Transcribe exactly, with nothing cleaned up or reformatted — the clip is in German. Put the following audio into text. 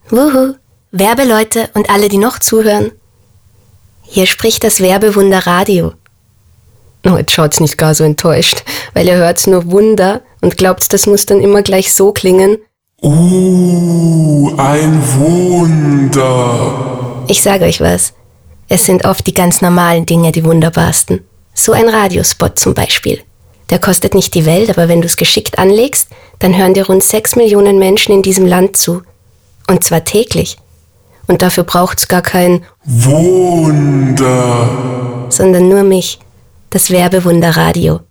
Wuhu, Werbeleute und alle, die noch zuhören. Hier spricht das Werbewunder Radio. Oh, jetzt schaut's nicht gar so enttäuscht, weil ihr hört's nur Wunder und glaubt, das muss dann immer gleich so klingen. Uh, ein Wunder. Ich sage euch was, es sind oft die ganz normalen Dinge die wunderbarsten. So ein Radiospot zum Beispiel. Der kostet nicht die Welt, aber wenn du es geschickt anlegst, dann hören dir rund sechs Millionen Menschen in diesem Land zu. Und zwar täglich. Und dafür braucht's gar kein Wunder, sondern nur mich, das Werbewunder Radio.